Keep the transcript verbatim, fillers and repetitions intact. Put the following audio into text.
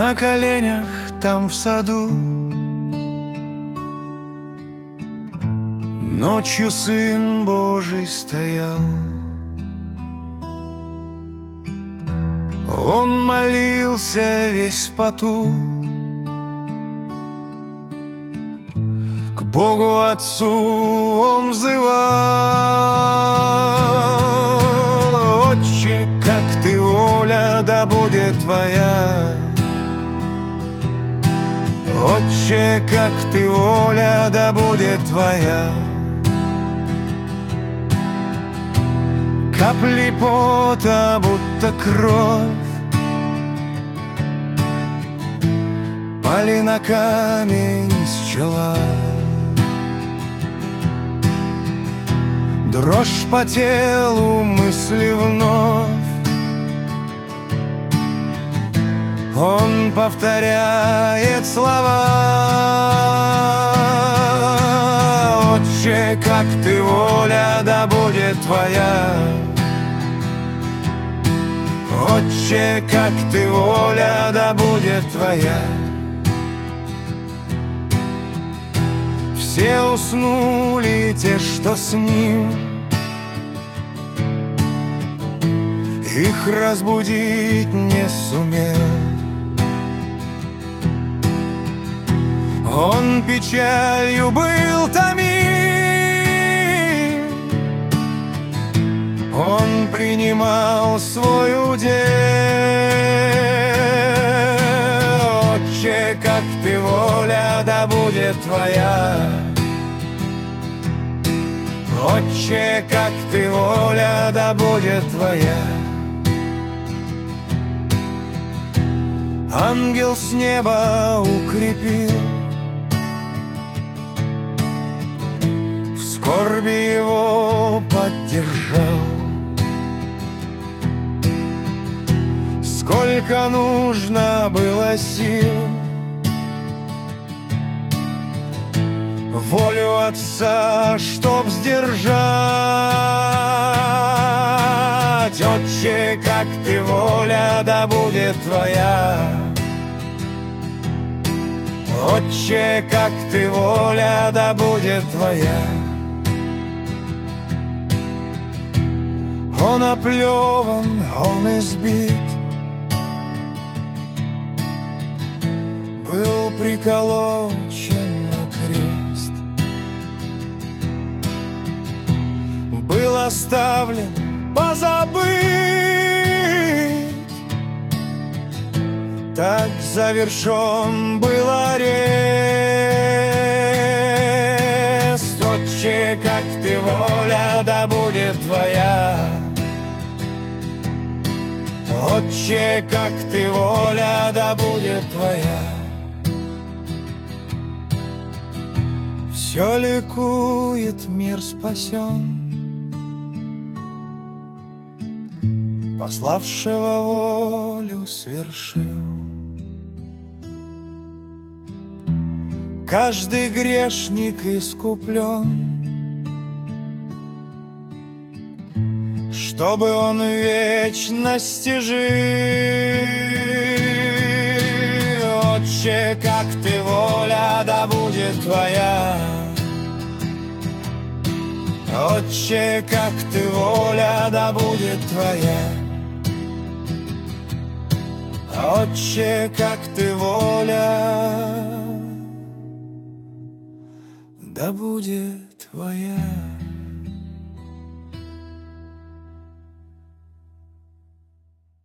на коленях там в саду. Ночью Сын Божий стоял, Он молился весь в поту, к Богу Отцу Он взывал: «Отче, как Ты воля, да будет Твоя! Отче, как Ты воля, да будет Твоя!» Капли пота, будто кровь, пали на камень с чела. Дрожь по телу, мысли вновь, Он повторяет слова: «Отче, как Ты воля, да будет Твоя! Отче, как Ты воля, да будет Твоя!» Все уснули, те, что с Ним, их разбудить не сумел. Он печалью был томим, Он принимал свой удел. Отче, как Ты воля, да будет Твоя! Отче, как Ты воля, да будет Твоя!» Ангел с неба укрепил, в скорби его поддержал. Сколько нужно было сил волю Отца, чтоб сдержать. Отче, как Ты воля, да будет Твоя! Отче, как Ты воля, да будет Твоя!» Он оплеван, он избит, был приколочен на крест, был оставлен позабыт. Так завершен был арест. Отче, как Ты воля, да будет Твоя! Отче, как Ты воля, да будет Твоя! Все ликует, мир спасен, пославшего волю свершил. Каждый грешник искуплен, чтобы он в вечности жил. Отче, как Ты воля, да будет Твоя! Отче, как Ты воля, да будет Твоя! Отче, как Ты воля, да будет Твоя!